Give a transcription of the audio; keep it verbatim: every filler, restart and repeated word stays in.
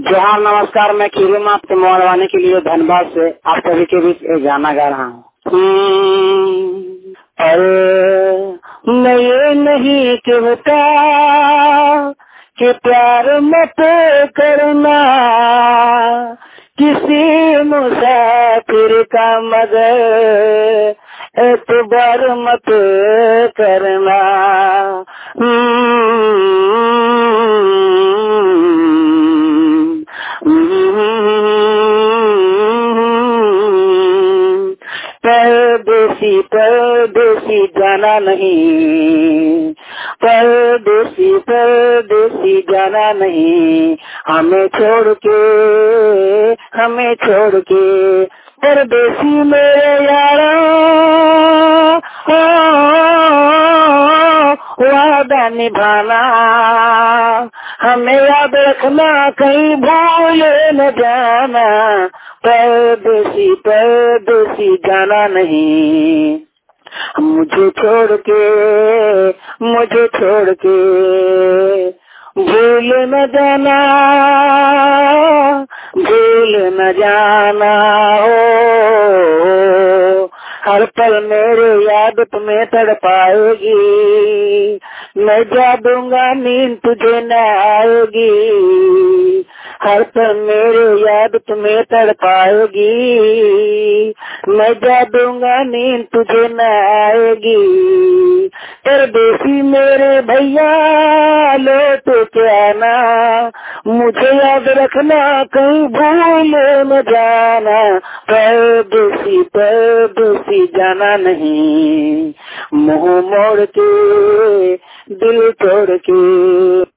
जोहार नमस्कार। मैं खीरू में आपके मोहरवाने के लिए धनबाद से आप सभी के बीच एक गाना गा रहा हूँ। अरे मैं ये नहीं कहता कि प्यार मत करना किसी मुसाफिर का, मगर एतबार मत करना। परदेसी परदेसी जाना नहीं, परदेसी परदेसी जाना नहीं, हमें छोड़ के हमें छोड़ के। परदेसी मेरे यारा वादा निभाना, हमें याद रखना कहीं भूले न जाना। परदेसी परदेसी जाना नहीं, मुझे छोड़ के मुझे छोड़ के भूल न जाना, भूल न जाना। हो हर पल मेरे याद तुम्हें तड़पाएगी, मैं जा दूंगा नींद तुझे न आएगी। हर पल मेरे याद तुम्हें तड़पाएगी, मैं जा दूंगा नींद तुझे न आएगी। परदेसी मेरे भैया लौट के आना, मुझे याद रखना कहीं भूल न जाना। परदेसी परदेसी जाना नहीं, मुंह मोड़ के दिल तोड़ के।